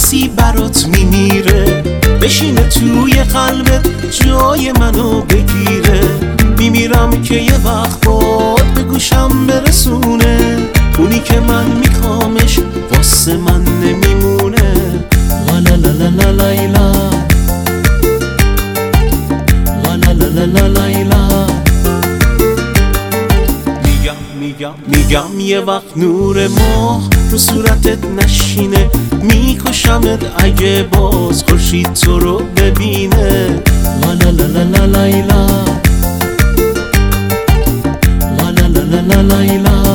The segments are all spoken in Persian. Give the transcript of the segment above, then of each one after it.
کسی برات میمیره، بشینه توی قلبت جای منو بگیره. میمیرم که یه وقت باد به گوشم برسونه، اونی که من میخوامش واسه من نمیمونه. لا لا لا لا لیلا، لا لا لا لا لیلا. میگم یه وقت نور ماه رو صورتت نشینه، میکشمت اگه باز خورشید تو رو ببینه. لا لا لا لا لیلا، لا لا لا لا لیلا.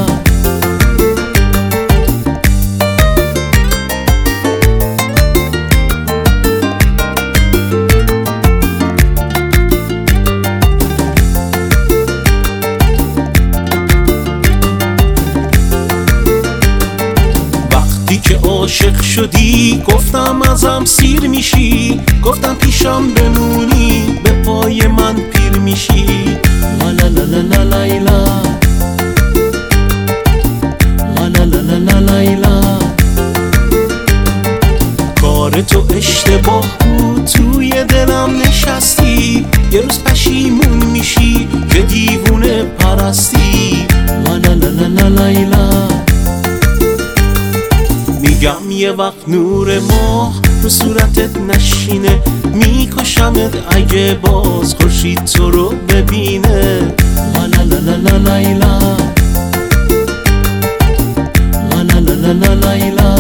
که عاشق شدی گفتم ازم سیر میشی، گفتم پیشم بمونی به پای من پیر میشی. لا لا لا لا لیلا، لا لا لا لیلا. کار تو اشتباه بود، توی دلم نشستی، یه روز پشیمون میشی که دیوونه پرستی. لا لا لا لیلا. میگم یه وقت نور ماه رو صورتت نشینه، میکشمت اگه باز خورشید تو رو ببینه. لا لا لا لا لیلا، لا لا لا لیلا.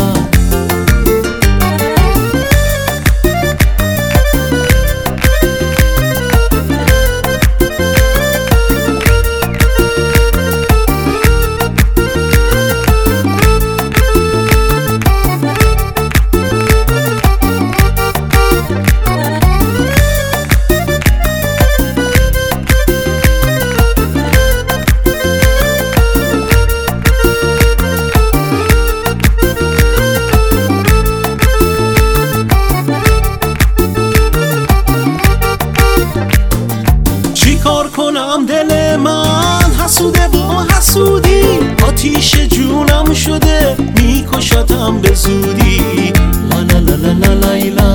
کنم دل من حسوده با حسودی، آتیش جونم شده میکشتم به زودی. لا لا لا لا لیلا.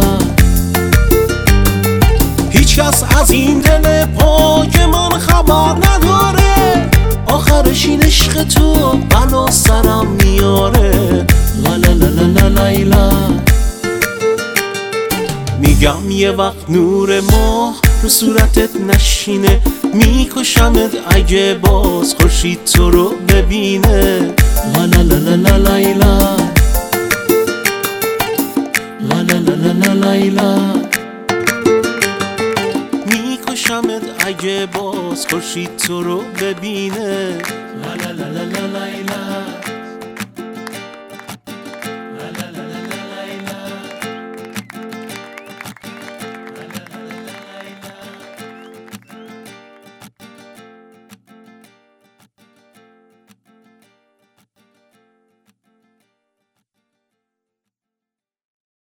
هیچ کس از این دل پاک من خبر نداره، آخرش این عشق تو بلا سرم میاره. لا لا لا لا لیلا. میگم یه وقت نور ماه رو صورتت نشینه، میکشمت اگه باز خورشید تو رو ببینه. لا لا لا لا لیلا، لا لا لا لیلا. میکشمت اگه باز خورشید تو رو ببینه. لا لا لا لیلا.